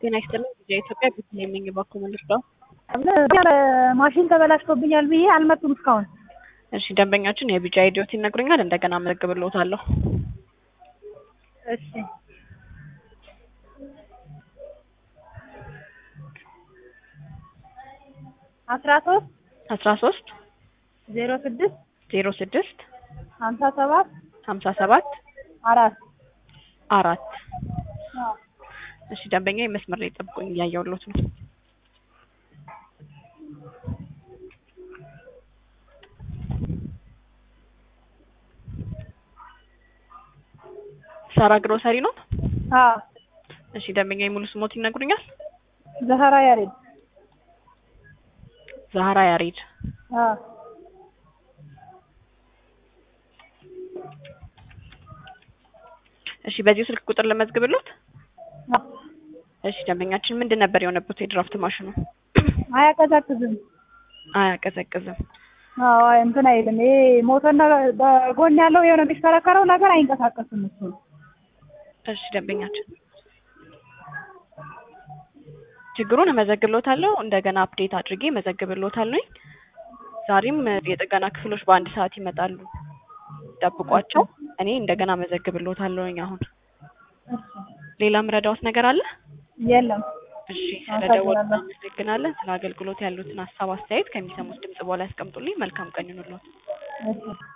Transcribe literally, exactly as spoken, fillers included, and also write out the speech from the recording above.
ጤና ይስጥልኝ የኢትዮጵያ ቢዝነስ ነኝ ባኮመልሽ ነው። ማሽን ተበላሽቶብኛል ብዬ አልመጡም እስካሁን። እሺ ደንበኛችን የቢጂ አይዲዎት ይነግሩኛል እንደገና መዘግብልዎታለሁ። እሺ አስራ ሶስት አስራ ሶስት ዜሮ ስድስት ዜሮ ስድስት ሀምሳ ሰባት ሀምሳ ሰባት አራት አራት እሺ ደንበኛ መስመር ላይ ጠብቁኝ እያየሁልዎት ነው። ሳራ ግሮሰሪ ነው? አዎ። እሺ ደንበኛ ሙሉ ስሞት ይነግሩኛል? ዛህራ ያሬድ። ዛህራ ያሬድ። አዎ። እሺ በዚህ ስልክ ቁጥር ለመዝግብልዎት? አዎ። እሺ ደንበኛችን ምንድን ነበር የሆነበት የድራፍት ማሽኑ? አያቀዘቅዝም። አያቀዘቅዝም። አዎ እንትን አይልም። ይሄ ሞተርና በጎን ያለው የሆነ የሚሽከረከረው ነገር አይንቀሳቀስም እሱ። እሺ ደንበኛችን ችግሩን እመዘግብልዎታለሁ እንደገና አፕዴት አድርጌ እመዘግብልዎታለሁ። ዛሬም የጥገና ክፍሎች በአንድ ሰዓት ይመጣሉ። ጠብቋቸው። እኔ እንደገና እመዘግብልዎታለሁ አሁን። ሌላ ምረዳዎት ነገር አለ? የለም። እሺ ስለደወሉ እናመሰግናለን። ስለ አገልግሎት ያሉትን ሀሳብ አስተያየት ከሚሰሙት ድምጽ በኋላ ያስቀምጡልኝ። መልካም ቀን ይሁንልዎት። እሺ